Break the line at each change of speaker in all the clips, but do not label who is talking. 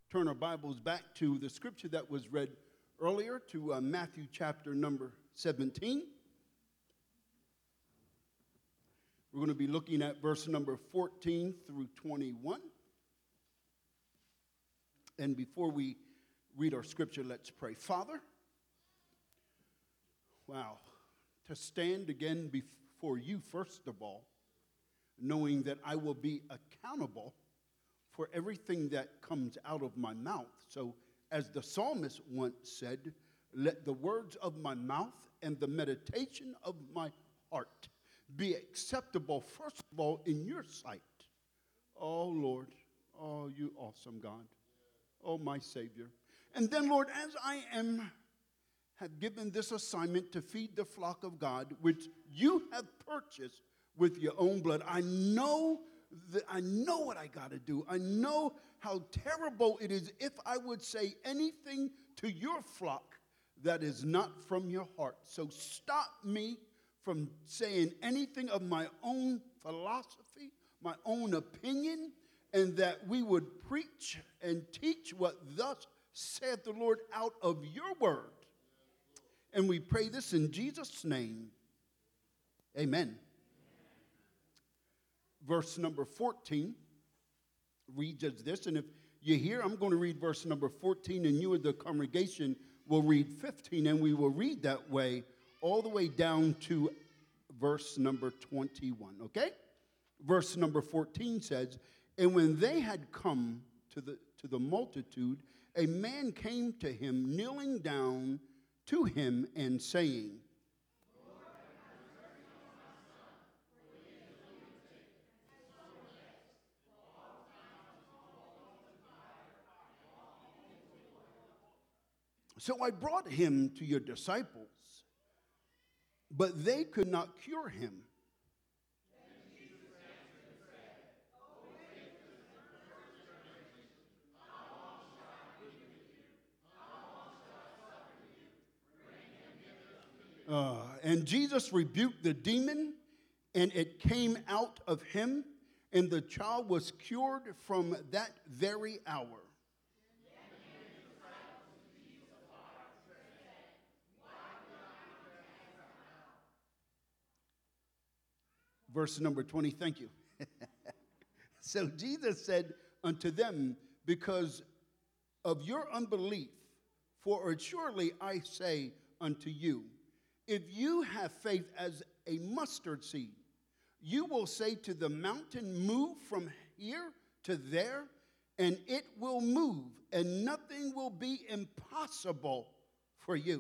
turn our Bibles back to the scripture that was read earlier, to Matthew chapter number 17. We're going to be looking at verse number 14 through 21. And before we read our scripture, let's pray. Father, wow, to stand again before you, first of all, knowing that I will be accountable for everything that comes out of my mouth. So, as the psalmist once said, let the words of my mouth and the meditation of my heart be acceptable, first of all, in your sight. Oh, Lord, oh, you awesome God. Oh, my Savior. And then, Lord, as I have given this assignment to feed the flock of God, which you have purchased with your own blood, I know what I got to do. I know how terrible it is if I would say anything to your flock that is not from your heart. So stop me from saying anything of my own philosophy, my own opinion, and that we would preach and teach what thus saith the Lord out of your word. And we pray this in Jesus' name. Amen. Verse number 14 reads as this, and if you're here, I'm going to read verse number 14, and you as the congregation will read 15, and we will read that way all the way down to verse number 21, okay? Verse number 14 says, and when they had come to the multitude, a man came to him, kneeling down to him and saying, so I brought him to your disciples, but they could not cure him. And Jesus rebuked the demon, and it came out of him, and the child was cured from that very hour. Verse number 20, thank you. So Jesus said unto them, because of your unbelief, for surely I say unto you, if you have faith as a mustard seed, you will say to the mountain, move from here to there, and it will move, and nothing will be impossible for you.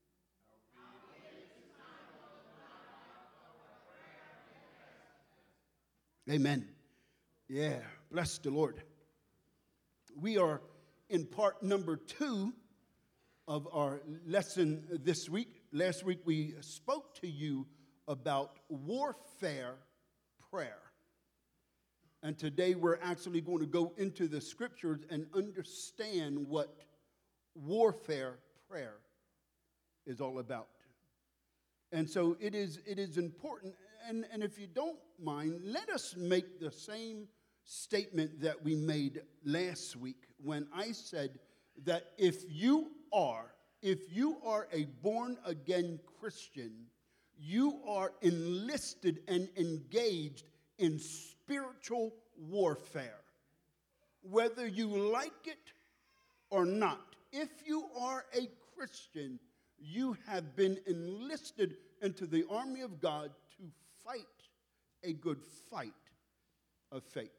Amen. Yeah, bless the Lord. We are in part number 2 of our lesson this week. Last week we spoke to you about warfare prayer. And today we're actually going to go into the scriptures and understand what warfare prayer is all about. And so it is important, and if you don't mind, let us make the same statement that we made last week when I said that if you are a born-again Christian, you are enlisted and engaged in spiritual warfare. Whether you like it or not, if you are a Christian, you have been enlisted into the army of God to fight a good fight of faith.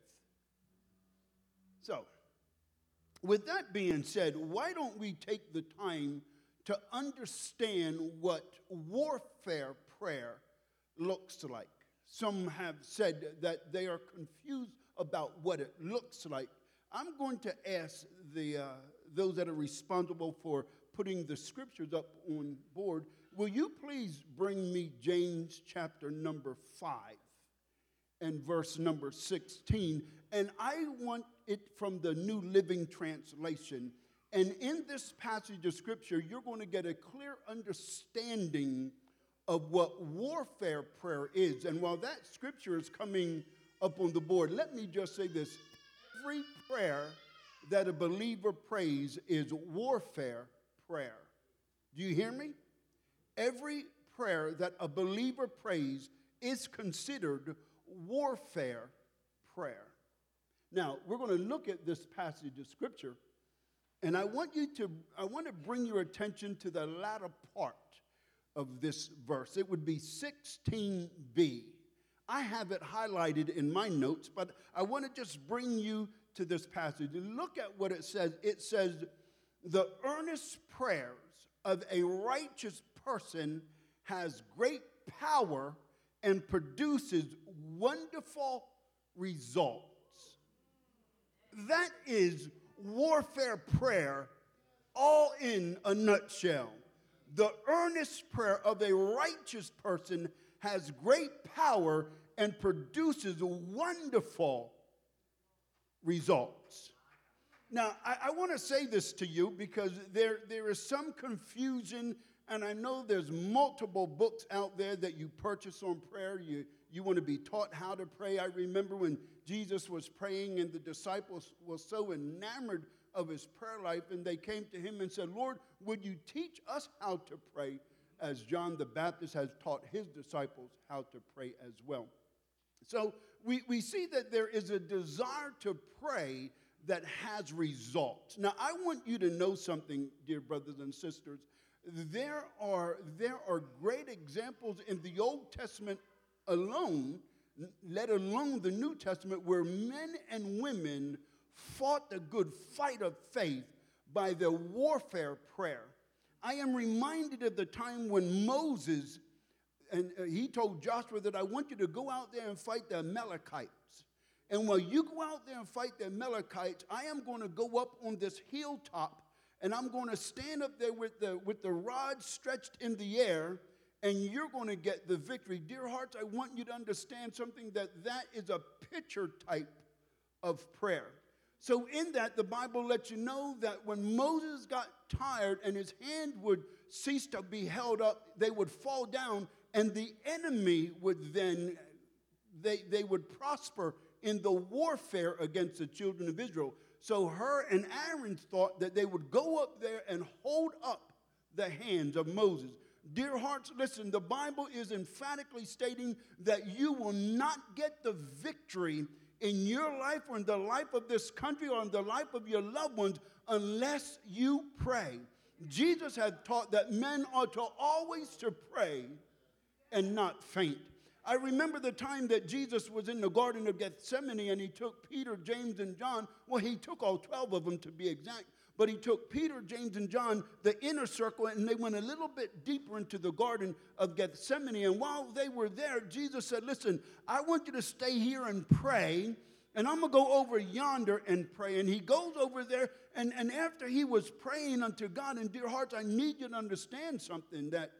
So, with that being said, why don't we take the time to understand what warfare prayer looks like? Some have said that they are confused about what it looks like. I'm going to ask those that are responsible for putting the scriptures up on board, will you please bring me James chapter number 5 and verse number 16? And I want it from the New Living Translation. And in this passage of scripture, you're going to get a clear understanding of what warfare prayer is. And while that scripture is coming up on the board, let me just say this. Every prayer that a believer prays is warfare prayer. Do you hear me? Every prayer that a believer prays is considered warfare prayer. Now, we're going to look at this passage of Scripture, and I want to bring your attention to the latter part of this verse. It would be 16b. I have it highlighted in my notes, but I want to just bring you to this passage. Look at what it says. It says, the earnest prayers of a righteous person has great power and produces wonderful results. That is warfare prayer all in a nutshell. The earnest prayer of a righteous person has great power and produces wonderful results. Now, I want to say this to you because there is some confusion, and I know there's multiple books out there that you purchase on prayer. You want to be taught how to pray. I remember when Jesus was praying and the disciples were so enamored of his prayer life, and they came to him and said, Lord, would you teach us how to pray as John the Baptist has taught his disciples how to pray as well. So we see that there is a desire to pray that has results. Now, I want you to know something, dear brothers and sisters. There are great examples in the Old Testament alone, let alone the New Testament, where men and women fought the good fight of faith by their warfare prayer. I am reminded of the time when Moses, and he told Joshua that I want you to go out there and fight the Amalekites. And while you go out there and fight the Amalekites, I am going to go up on this hilltop, and I'm going to stand up there with the rod stretched in the air, and you're going to get the victory. Dear hearts, I want you to understand something, that is a picture type of prayer. So in that, the Bible lets you know that when Moses got tired and his hand would cease to be held up, they would fall down, and the enemy would then, they would prosper in the warfare against the children of Israel. So Hur and Aaron thought that they would go up there and hold up the hands of Moses. Dear hearts, listen, the Bible is emphatically stating that you will not get the victory in your life or in the life of this country or in the life of your loved ones unless you pray. Jesus had taught that men ought to always to pray and not faint. I remember the time that Jesus was in the Garden of Gethsemane and he took Peter, James, and John. Well, he took all 12 of them to be exact. But he took Peter, James, and John, the inner circle, and they went a little bit deeper into the Garden of Gethsemane. And while they were there, Jesus said, listen, I want you to stay here and pray, and I'm going to go over yonder and pray. And he goes over there, and after he was praying unto God, and dear hearts, I need you to understand something, that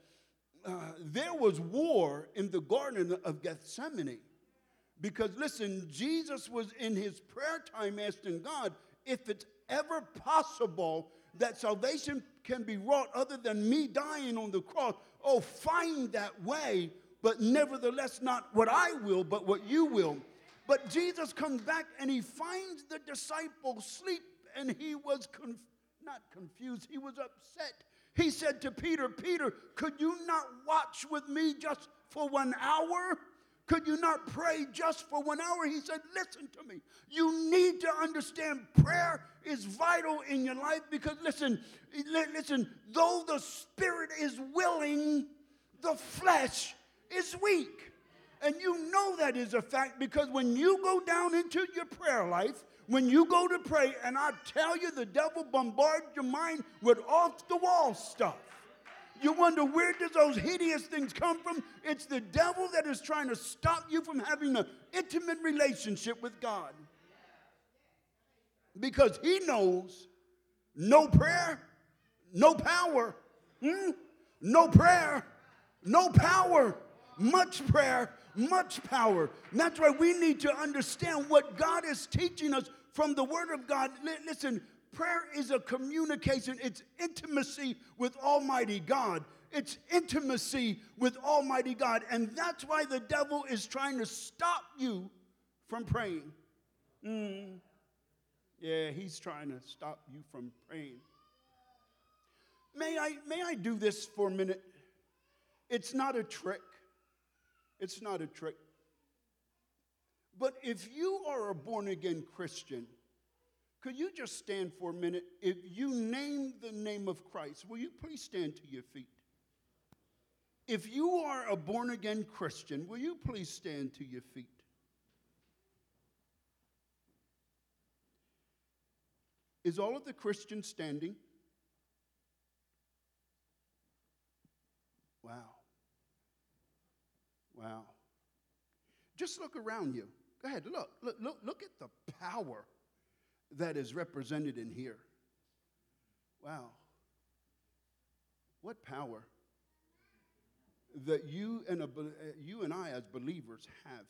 there was war in the Garden of Gethsemane. Because, listen, Jesus was in his prayer time asking God, if it's ever possible that salvation can be wrought other than me dying on the cross, oh, find that way, but nevertheless not what I will, but what you will. But Jesus comes back and he finds the disciples sleep, and he was not confused, he was upset. He said to Peter, Peter, could you not watch with me just for 1 hour? Could you not pray just for 1 hour? He said, listen to me. You need to understand prayer is vital in your life because, listen, though the spirit is willing, the flesh is weak. And you know that is a fact because when you go down into your prayer life, when you go to pray, and I tell you, the devil bombards your mind with off-the-wall stuff. You wonder, where does those hideous things come from? It's the devil that is trying to stop you from having an intimate relationship with God. Because he knows no prayer, no power. No prayer, no power. Much prayer, much power. And that's why we need to understand what God is teaching us from the Word of God. Listen, prayer is a communication. It's intimacy with Almighty God. It's intimacy with Almighty God. And that's why the devil is trying to stop you from praying. Yeah, he's trying to stop you from praying. May I do this for a minute? It's not a trick. It's not a trick. But if you are a born-again Christian, could you just stand for a minute? If you name the name of Christ, will you please stand to your feet? If you are a born-again Christian, will you please stand to your feet? Is all of the Christians standing? Wow. Wow. Just look around you. Go ahead, look at the power that is represented in here. Wow. What power that you and I as believers have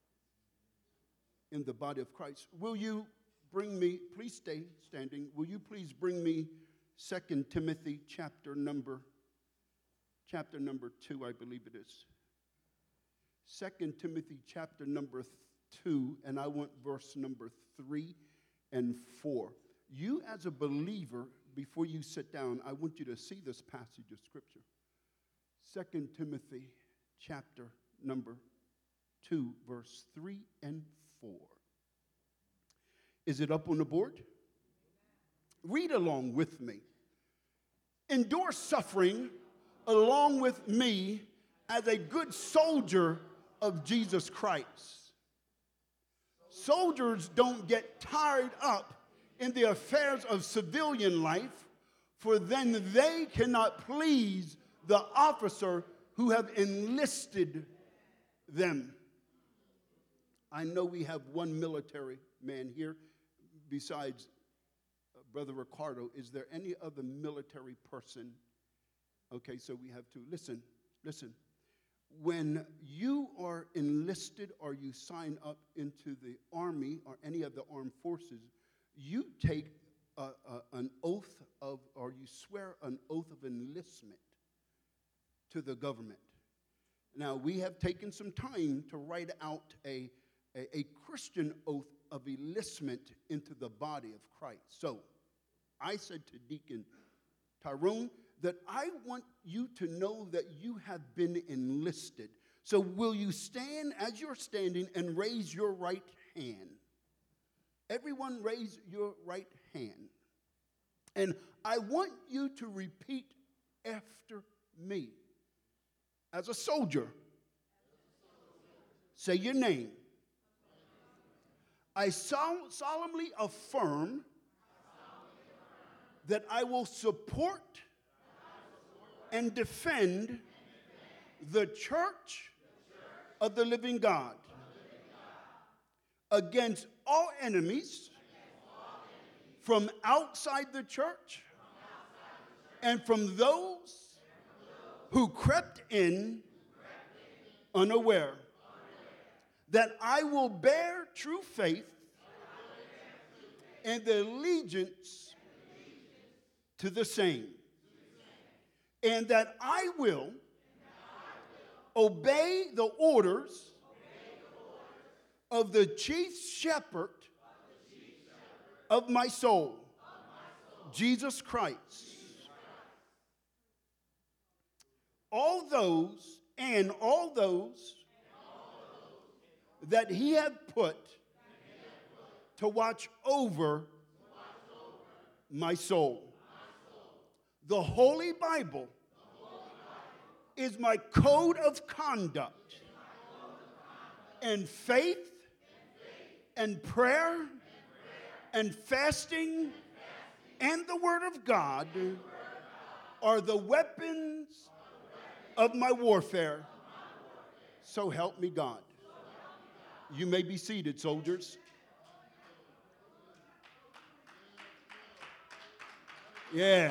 in the body of Christ. Will you bring me, please stay standing, will you please bring me 2 Timothy chapter number 2, I believe it is. 2 Timothy chapter number 2, and I want verse number 3 and 4. You as a believer, before you sit down, I want you to see this passage of Scripture. 2 Timothy chapter number 2, verse 3 and 4. Is it up on the board? Read along with me. Endure suffering along with me as a good soldier of Jesus Christ. Soldiers don't get tied up in the affairs of civilian life, for then they cannot please the officer who have enlisted them. I know we have one military man here besides Brother Ricardo. Is there any other military person? Okay, so we have two. Listen. When you are enlisted or you sign up into the Army or any of the armed forces, you take an oath of, or you swear an oath of enlistment to the government. Now, we have taken some time to write out a Christian oath of enlistment into the body of Christ. So, I said to Deacon Tyrone that I want you to know that you have been enlisted. So will you stand as you're standing and raise your right hand? Everyone raise your right hand. And I want you to repeat after me. As a soldier, say your name. I solemnly affirm that I will support and defend the church of the living God against all enemies from outside the church and from those who crept in unaware. That I will bear true faith and the allegiance to the same. And that I will obey the orders of the chief shepherd of my soul, Jesus Christ. All those that he had put to watch over my soul. The Holy Bible is my code of conduct, and faith and prayer and fasting and the Word of God are the weapons of my warfare. So help me God. You may be seated, soldiers. Yeah.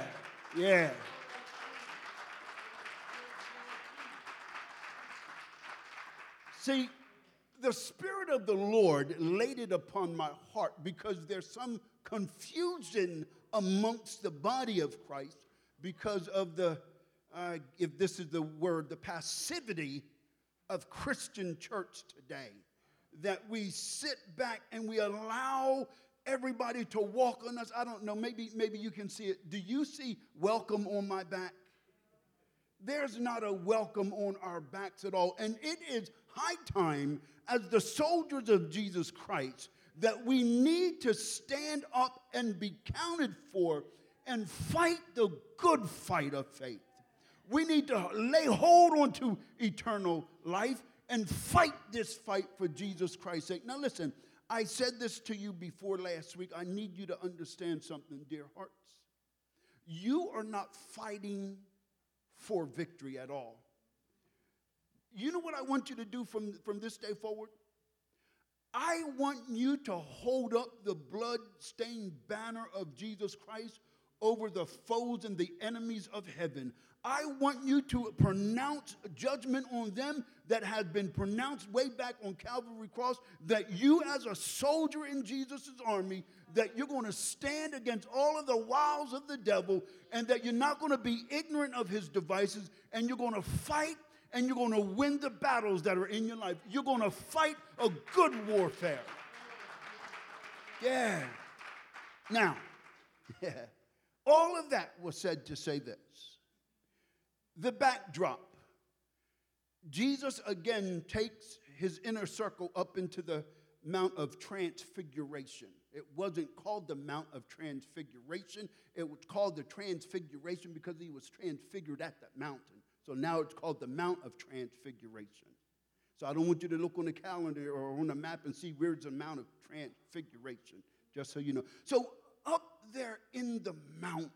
See, the Spirit of the Lord laid it upon my heart because there's some confusion amongst the body of Christ because of the, if this is the word, the passivity of Christian church today. That we sit back and we allow everybody to walk on us. I don't know, maybe you can see it. Do you see welcome on my back? There's not a welcome on our backs at all. And it is high time, as the soldiers of Jesus Christ, that we need to stand up and be counted for and fight the good fight of faith. We need to lay hold onto eternal life and fight this fight for Jesus Christ's sake. Now listen, I said this to you before last week. I need you to understand something, dear hearts. You are not fighting for victory at all. You know what I want you to do from this day forward? I want you to hold up the blood-stained banner of Jesus Christ over the foes and the enemies of heaven. I want you to pronounce judgment on them that has been pronounced way back on Calvary Cross, that you as a soldier in Jesus' army, that you're going to stand against all of the wiles of the devil, and that you're not going to be ignorant of his devices, and you're going to fight, and you're going to win the battles that are in your life. You're going to fight a good warfare. Yeah. Now, all of that was said to say this. The backdrop. Jesus again takes his inner circle up into the Mount of Transfiguration. It wasn't called the Mount of Transfiguration. It was called the Transfiguration because he was transfigured at that mountain. So now it's called the Mount of Transfiguration. So I don't want you to look on the calendar or on the map and see where's the Mount of Transfiguration, just so you know. So up there in the mountain,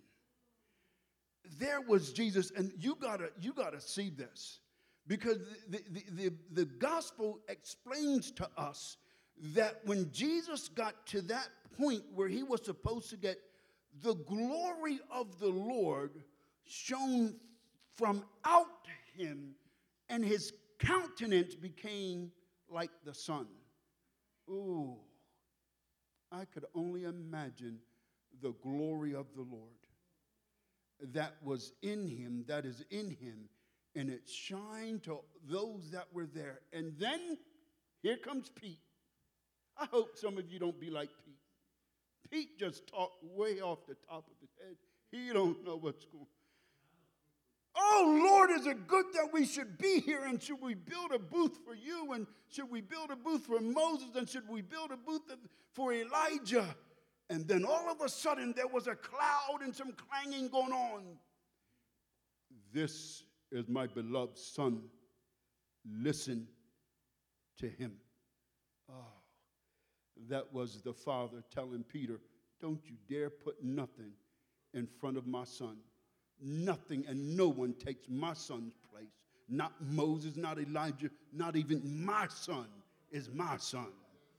there was Jesus, and you gotta see this, because the gospel explains to us that when Jesus got to that point where he was supposed to get, the glory of the Lord shone from out him, and his countenance became like the sun. Ooh, I could only imagine the glory of the Lord that was in him, that is in him, and it shined to those that were there. And then here comes Pete. I hope some of you don't be like Pete. Pete just talked way off the top of his head. He don't know what's going on. Oh, Lord, is it good that we should be here? And should we build a booth for you? And should we build a booth for Moses? And should we build a booth for Elijah? And then all of a sudden, there was a cloud and some clanging going on. This is my beloved son. Listen to him. Oh, that was the Father telling Peter, don't you dare put nothing in front of my son. Nothing and no one takes my son's place. Not Moses, not Elijah, not even my son is my son.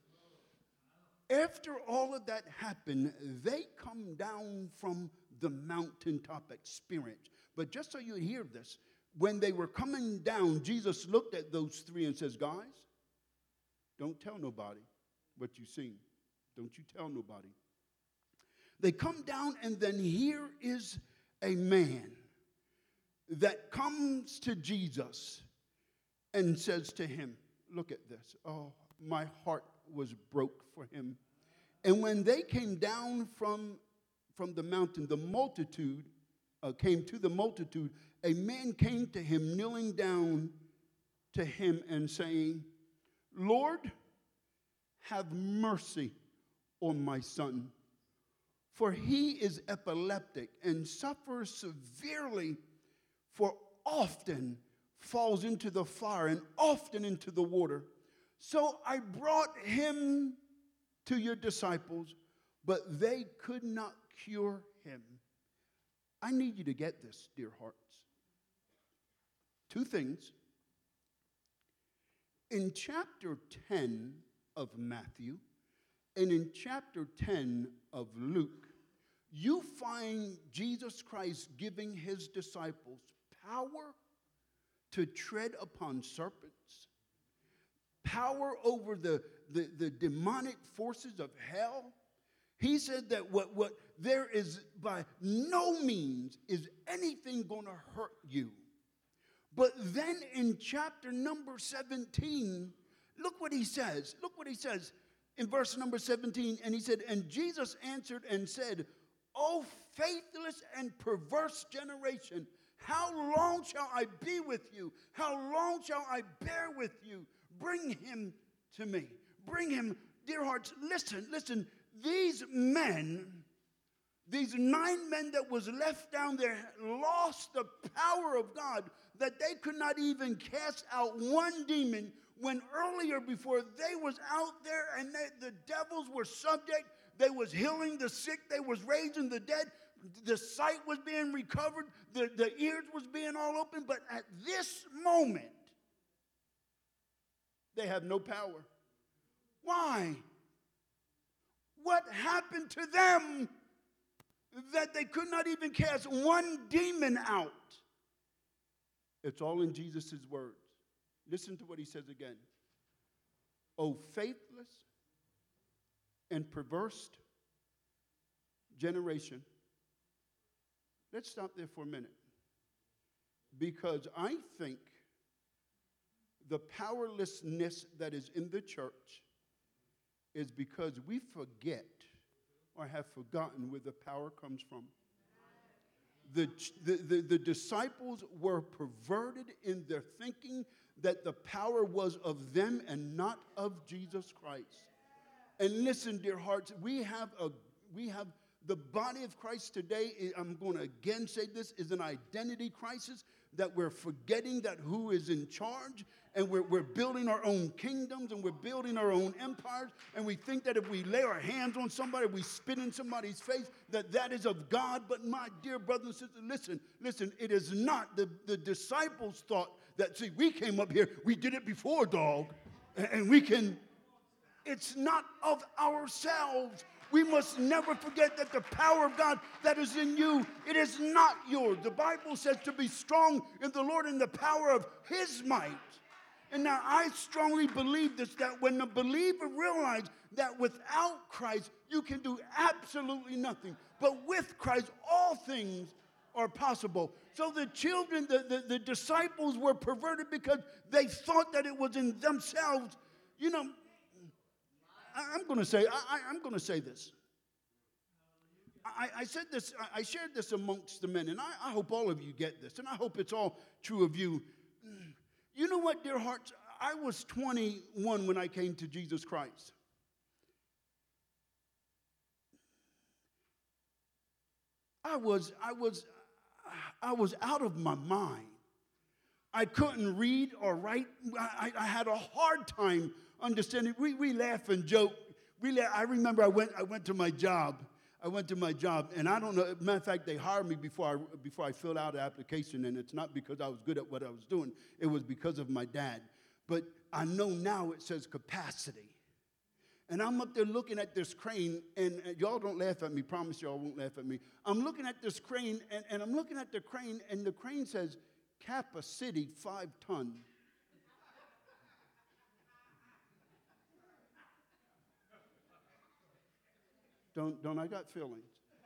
After all of that happened, they come down from the mountaintop experience. But just so you hear this, when they were coming down, Jesus looked at those three and says, guys, don't tell nobody what you've seen. Don't you tell nobody. They come down, and then here is a man that comes to Jesus and says to him, look at this. Oh, my heart was broke for him. And when they came down from the mountain, the multitude came to the multitude. A man came to him, kneeling down to him and saying, Lord, have mercy on my son, for he is epileptic and suffers severely, for often falls into the fire and often into the water. So I brought him to your disciples, but they could not cure him. I need you to get this, dear hearts. Two things. In chapter 10 of Matthew and in chapter 10 of Luke, you find Jesus Christ giving his disciples power to tread upon serpents, power over the demonic forces of hell. He said that what there is by no means is anything going to hurt you. But then in chapter number 17, look what he says. Look what he says. in verse number 17, and he said, and Jesus answered and said, O faithless and perverse generation, how long shall I be with you? How long shall I bear with you? Bring him to me. Bring him, dear hearts. Listen. These men, these 9 men that was left down there, lost the power of God, that they could not even cast out one demon, when earlier before they was out there and the devils were subject. They was healing the sick. They was raising the dead. The sight was being recovered. The ears was being all open. But at this moment, they have no power. Why? What happened to them that they could not even cast one demon out? It's all in Jesus' words. Listen to what he says again. O faithless and perverse generation. Let's stop there for a minute. Because I think the powerlessness that is in the church is because we forget or have forgotten where the power comes from. The disciples were perverted in their thinking that the power was of them and not of Jesus Christ. And listen, dear hearts, we have the body of Christ today. I'm going to again say this is an identity crisis, that we're forgetting that who is in charge, and we're building our own kingdoms, and we're building our own empires, and we think that if we lay our hands on somebody, we spit in somebody's face, that is of God. But my dear brothers and sisters, listen, it is not. The disciples thought that, see, we came up here, we did it before, dog, and we can. It's not of ourselves. We must never forget that the power of God that is in you, it is not yours. The Bible says to be strong in the Lord in the power of his might. And now I strongly believe this, that when the believer realizes that without Christ, you can do absolutely nothing. But with Christ, all things are possible. So the children, the disciples were perverted because they thought that it was in themselves. You know, I'm going to say this. I said this. I shared this amongst the men, and I hope all of you get this, and I hope it's all true of you. You know what, dear hearts? I was 21 when I came to Jesus Christ. I was out of my mind. I couldn't read or write. I had a hard time understanding. We laugh and joke. I remember I went to my job. And I don't know. Matter of fact, they hired me before I filled out the application, and it's not because I was good at what I was doing. It was because of my dad. But I know now it says capacity. And I'm up there looking at this crane, and y'all don't laugh at me. Promise y'all won't laugh at me. I'm looking at this crane, and I'm looking at the crane, and the crane says capacity 5 ton. Don't I got feelings?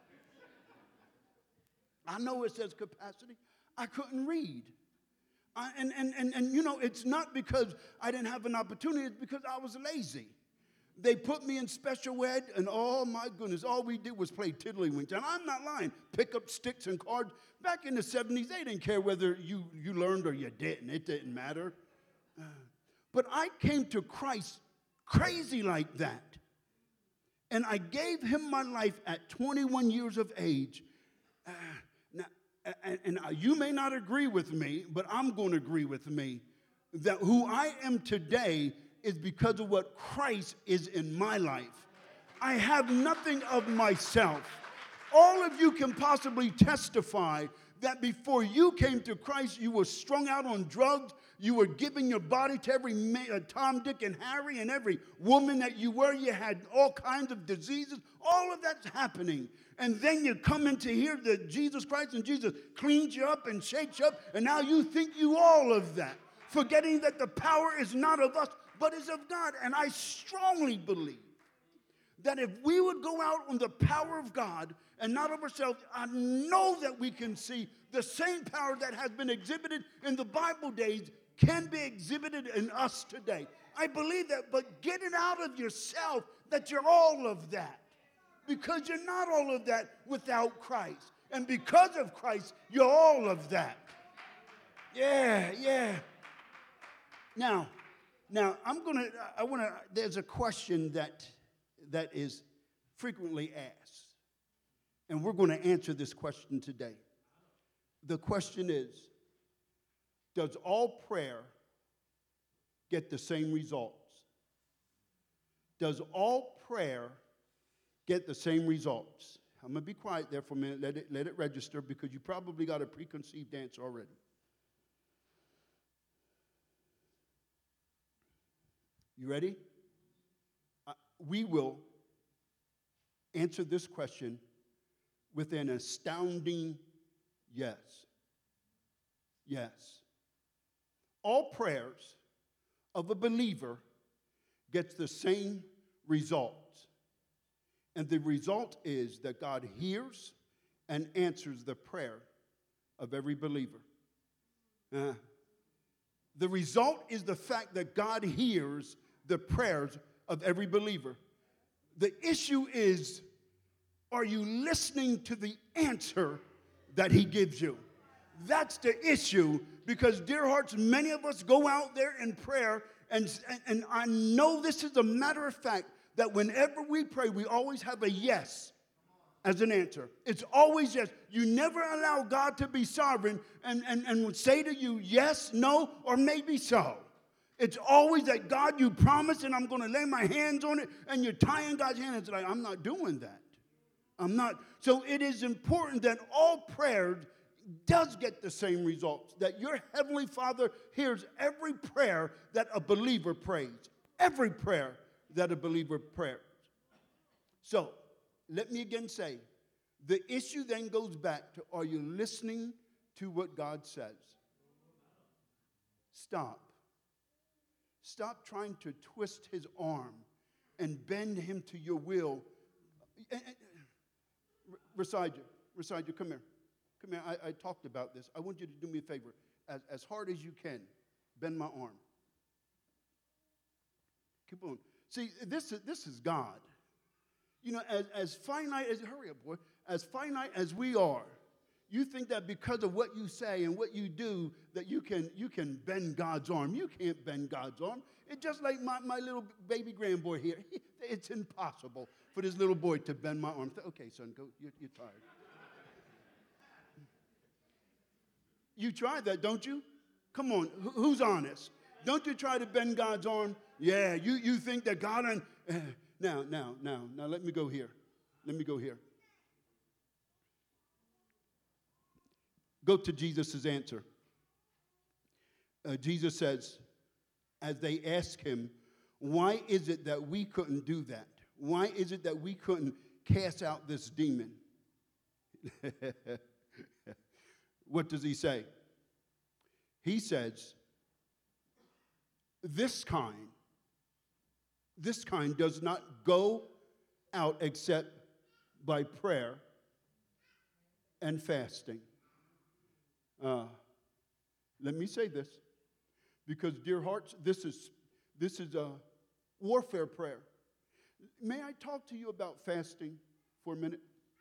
I know it says capacity. I couldn't read. And you know, it's not because I didn't have an opportunity. It's because I was lazy. They put me in special ed, and oh my goodness, all we did was play tiddlywinks. And I'm not lying. Pick up sticks and cards. Back in the 70s, they didn't care whether you learned or you didn't. It didn't matter. But I came to Christ crazy like that. And I gave him my life at 21 years of age. And you may not agree with me, but I'm going to agree with me that who I am today is because of what Christ is in my life. I have nothing of myself. All of you can possibly testify that before you came to Christ, you were strung out on drugs. You were giving your body to every Tom, Dick, and Harry, and every woman that you were. You had all kinds of diseases. All of that's happening. And then you come into here that Jesus Christ, and Jesus cleans you up and shakes you up, and now you think you all of that, forgetting that the power is not of us, but is of God. And I strongly believe that if we would go out on the power of God and not of ourselves, I know that we can see the same power that has been exhibited in the Bible days can be exhibited in us today. I believe that, but get it out of yourself that you're all of that. Because you're not all of that without Christ. And because of Christ, you're all of that. Yeah. Now, there's a question that is frequently asked. And we're going to answer this question today. The question is, does all prayer get the same results? Does all prayer get the same results? I'm going to be quiet there for a minute. Let it register, because you probably got a preconceived answer already. You ready? We will answer this question with an astounding yes. Yes. All prayers of a believer gets the same result. And the result is that God hears and answers the prayer of every believer. The result is the fact that God hears the prayers of every believer. The issue is, are you listening to the answer that he gives you? That's the issue, because, dear hearts, many of us go out there in prayer, and I know this is a matter of fact, that whenever we pray, we always have a yes as an answer. It's always yes. You never allow God to be sovereign and would say to you yes, no, or maybe so. It's always that, God, you promised, and I'm going to lay my hands on it, and you're tying God's hand. It's like, I'm not doing that. I'm not. So it is important that all prayer does get the same results, that your Heavenly Father hears every prayer that a believer prays, every prayer that a believer prays. So let me again say, the issue then goes back to, are you listening to what God says? Stop. Stop trying to twist his arm and bend him to your will. Rasaja, come here. Come here. I talked about this. I want you to do me a favor. As hard as you can, bend my arm. Keep on. See, this is God. You know, as finite as, hurry up, boy, as finite as we are, you think that because of what you say and what you do, that you can bend God's arm. You can't bend God's arm. It's just like my little baby grandboy here. It's impossible for this little boy to bend my arm. Okay, son, go. You're tired. You tried that, don't you? Come on, who's honest? Don't you try to bend God's arm? Yeah, you think that God now, let me go here. Go to Jesus' answer. Jesus says, as they ask him, why is it that we couldn't do that? Why is it that we couldn't cast out this demon? What does he say? He says, this kind does not go out except by prayer and fasting. Let me say this, because, dear hearts, this is a warfare prayer. May I talk to you about fasting for a minute?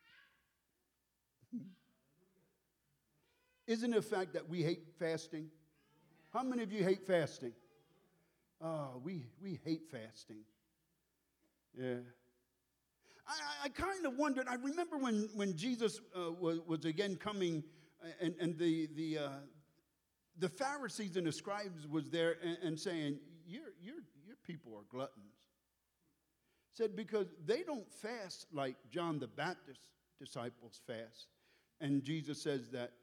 Isn't it a fact that we hate fasting? How many of you hate fasting? Oh, we hate fasting. Yeah. I kind of wondered, I remember when Jesus was again coming, and the Pharisees and the scribes was there and saying, your people are gluttons. Said, because they don't fast like John the Baptist's disciples fast. And Jesus says that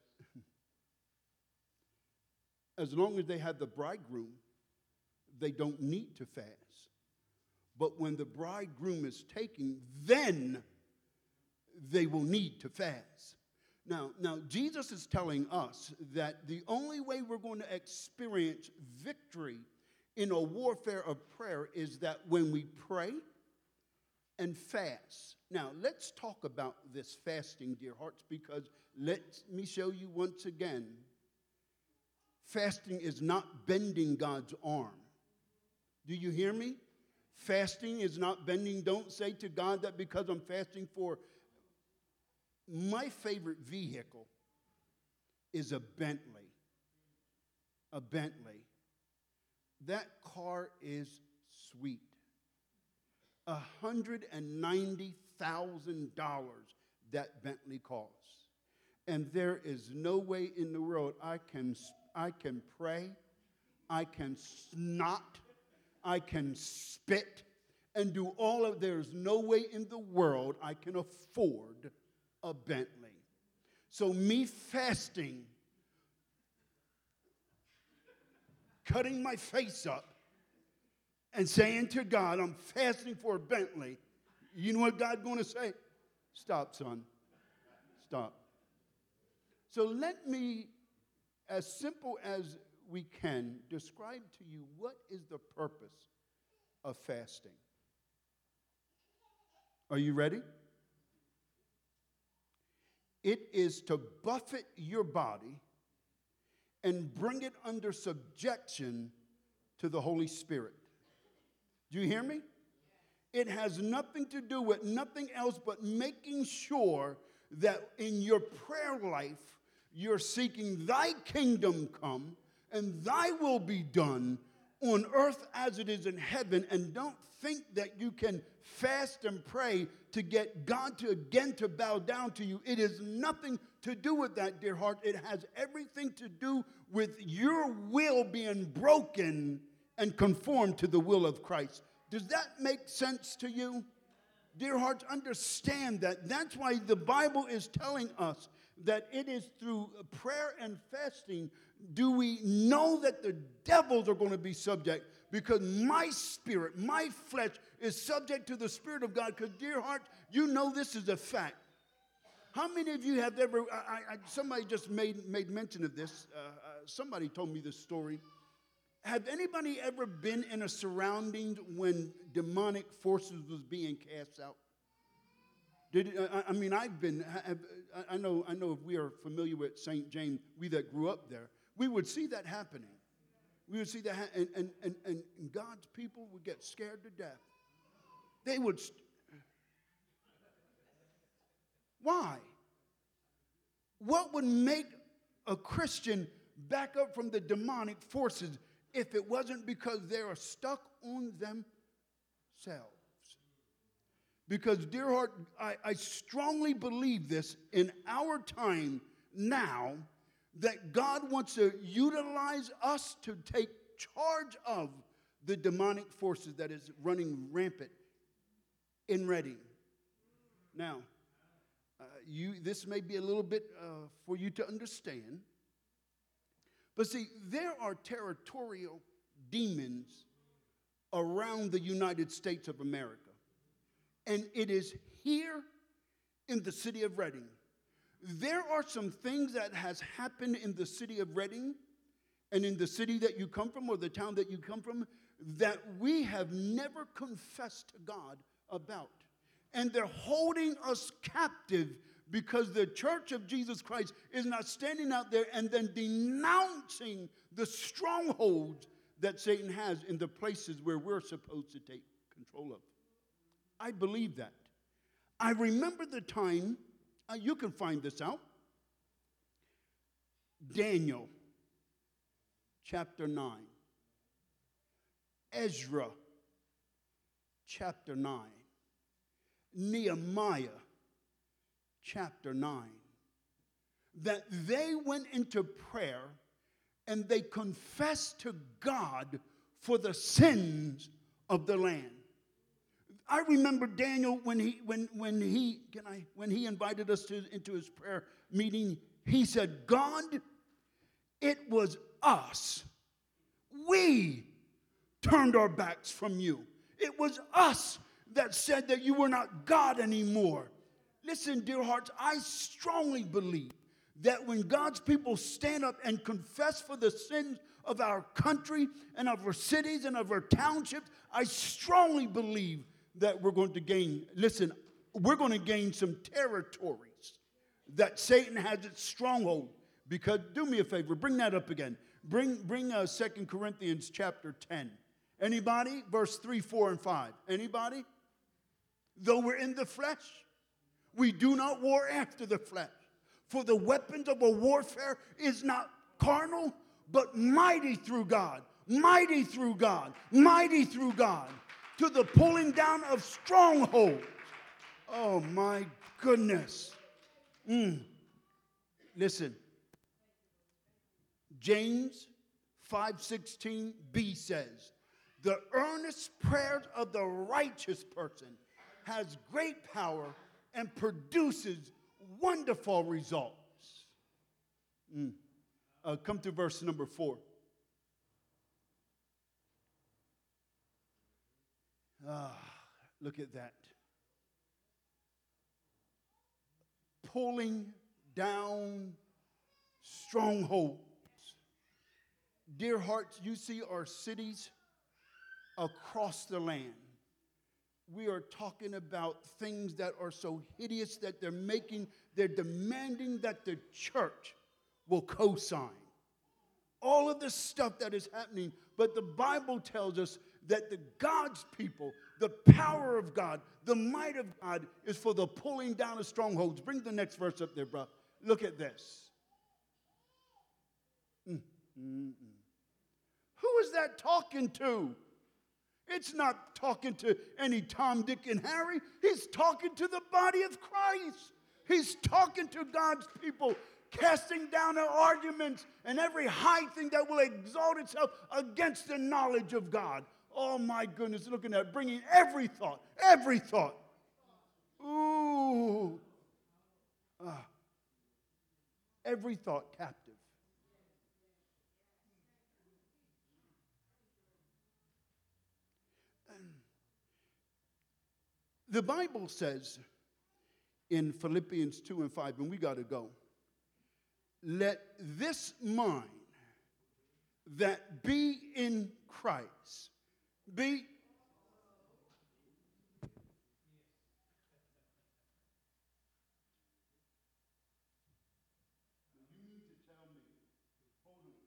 as long as they have the bridegroom, they don't need to fast. But when the bridegroom is taken, then they will need to fast. Now, Jesus is telling us that the only way we're going to experience victory in a warfare of prayer is that when we pray and fast. Now, let's talk about this fasting, dear hearts, because let me show you once again, fasting is not bending God's arm. Do you hear me? Fasting is not bending. Don't say to God that because I'm fasting for. My favorite vehicle is a Bentley. A Bentley. That car is sweet. $190,000 that Bentley costs. And there is no way in the world I can pray, I can snot, I can spit, and do all of, there's no way in the world I can afford a Bentley. So me fasting, cutting my face up, and saying to God, I'm fasting for a Bentley, you know what God's going to say? Stop, son. Stop. So let me, as simple as we can, describe to you what is the purpose of fasting. Are you ready? It is to buffet your body and bring it under subjection to the Holy Spirit. Do you hear me? It has nothing to do with nothing else but making sure that in your prayer life, you're seeking thy kingdom come and thy will be done on earth as it is in heaven. And don't think that you can fast and pray to get God to again to bow down to you. It has nothing to do with that, dear heart. It has everything to do with your will being broken and conformed to the will of Christ. Does that make sense to you? Dear hearts, understand that. That's why the Bible is telling us that it is through prayer and fasting do we know that the devils are going to be subject, because my spirit, my flesh is subject to the Spirit of God. Because, dear heart, you know this is a fact. How many of you have ever, somebody just made mention of this. Somebody told me this story. Have anybody ever been in a surrounding when demonic forces was being cast out? I know if we are familiar with St. James, we that grew up there, we would see that happening. We would see that, and God's people would get scared to death. They would. Why? What would make a Christian back up from the demonic forces if it wasn't because they are stuck on themselves? Because, dear heart, I strongly believe this in our time now, that God wants to utilize us to take charge of the demonic forces that is running rampant in Reading. Now, this may be a little bit for you to understand. But see, there are territorial demons around the United States of America. And it is here in the city of Reading. There are some things that has happened in the city of Reading and in the city that you come from or the town that you come from that we have never confessed to God about. And they're holding us captive because the church of Jesus Christ is not standing out there and then denouncing the strongholds that Satan has in the places where we're supposed to take control of. I believe that. I remember the time, you can find this out, Daniel chapter 9, Ezra chapter 9, Nehemiah chapter 9, that they went into prayer and they confessed to God for the sins of the land. I remember Daniel when he invited us into his prayer meeting. He said, God, it was us. We turned our backs from you. It was us that said that you were not God anymore. Listen, dear hearts, I strongly believe that when God's people stand up and confess for the sins of our country and of our cities and of our townships, I strongly believe that we're going to gain, we're going to gain some territories that Satan has its stronghold. Because, do me a favor, bring that up again. Bring 2 Corinthians chapter 10. Anybody? Verse 3, 4, and 5. Anybody? Though we're in the flesh, we do not war after the flesh. For the weapons of our warfare is not carnal, but mighty through God. Mighty through God. Mighty through God. To the pulling down of strongholds. Oh my goodness. Listen. James 5:16b says, the earnest prayers of the righteous person has great power and produces wonderful results. Come to verse number 4. Look at that. Pulling down strongholds. Dear hearts, you see our cities across the land. We are talking about things that are so hideous that they're demanding that the church will co-sign. All of this stuff that is happening, but the Bible tells us that the God's people, the power of God, the might of God is for the pulling down of strongholds. Bring the next verse up there, bro. Look at this. Who is that talking to? It's not talking to any Tom, Dick, and Harry. He's talking to the body of Christ. He's talking to God's people, casting down their arguments and every high thing that will exalt itself against the knowledge of God. Oh my goodness, looking at bringing every thought. Ooh. Every thought captive. The Bible says in Philippians 2 and 5, and we got to go, let this mind that be in Christ be. You need to tell me, hold on.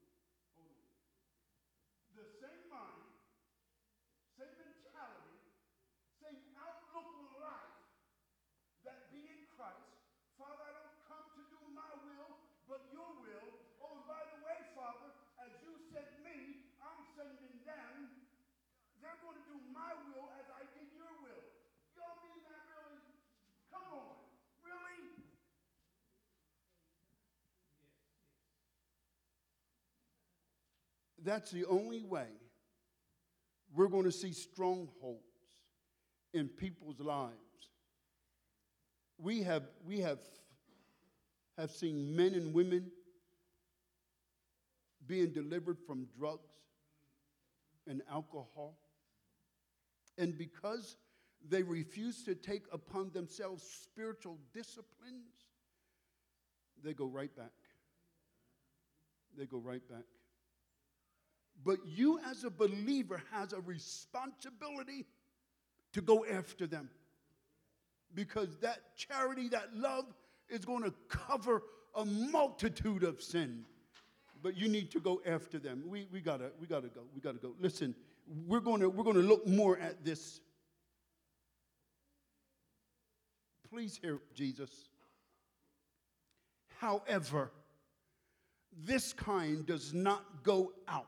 The same mind, same mentality, same outlook on life that be in Christ. Father, I don't come to do my will, but your will. Oh, and by the way, Father, as you sent me, I'm sending them. They're going to do my will as I did your will. Y'all mean that really? Come on. Really? That's the only way we're going to see strongholds in people's lives. We have seen men and women being delivered from drugs and alcohol. And because they refuse to take upon themselves spiritual disciplines, they go right back. But you as a believer has a responsibility to go after them. Because that charity, that love is going to cover a multitude of sin. But you need to go after them. We gotta go. Listen, we're gonna look more at this. Please hear Jesus. However, this kind does not go out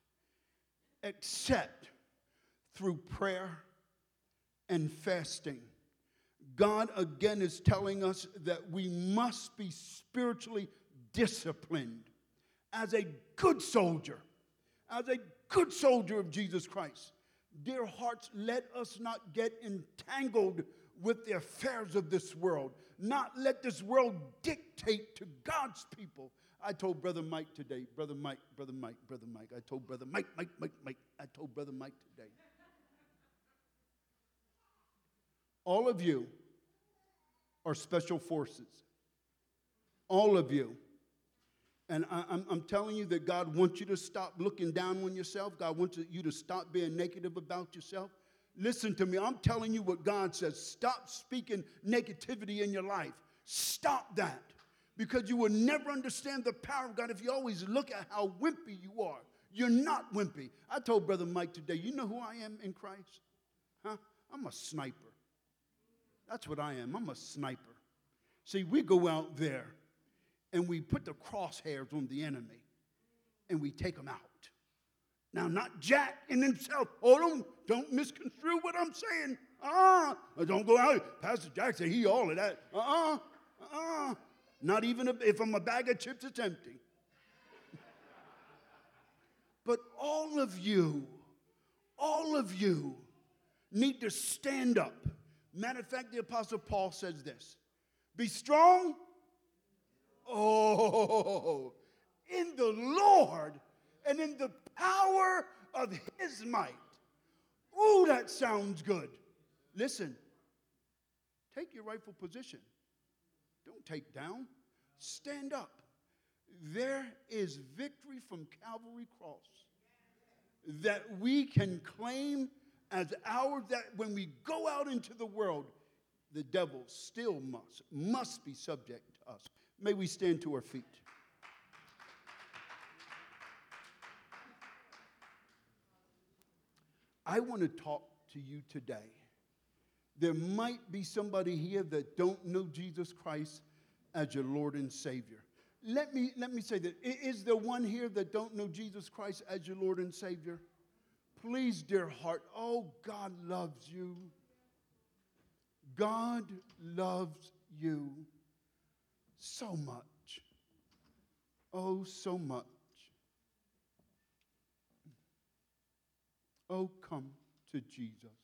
except through prayer and fasting. God again is telling us that we must be spiritually disciplined as a good soldier of Jesus Christ. Dear hearts, let us not get entangled with the affairs of this world. Not let this world dictate to God's people. I told Brother Mike today, I told Brother Mike today. All of you are special forces. All of you. And I'm telling you that God wants you to stop looking down on yourself. God wants you to stop being negative about yourself. Listen to me. I'm telling you what God says. Stop speaking negativity in your life. Stop that. Because you will never understand the power of God if you always look at how wimpy you are. You're not wimpy. I told Brother Mike today, you know who I am in Christ? Huh? I'm a sniper. That's what I am. I'm a sniper. See, we go out there and we put the crosshairs on the enemy and we take them out. Now, not Jack in himself. Oh, don't misconstrue what I'm saying. Don't go out. Pastor Jack said he all of that. Not even if I'm a bag of chips, it's empty. But all of you need to stand up. Matter of fact, the Apostle Paul says this. Be strong. In the Lord and in the power of his might. Ooh, that sounds good. Listen, take your rightful position. Don't take down. Stand up. There is victory from Calvary Cross that we can claim as ours, that when we go out into the world, the devil still must be subject to us. May we stand to our feet. I want to talk to you today. There might be somebody here that don't know Jesus Christ as your Lord and Savior. Let me say that. Is there one here that don't know Jesus Christ as your Lord and Savior? Please, dear heart, God loves you. God loves you so much. Oh, so much. Oh, come to Jesus.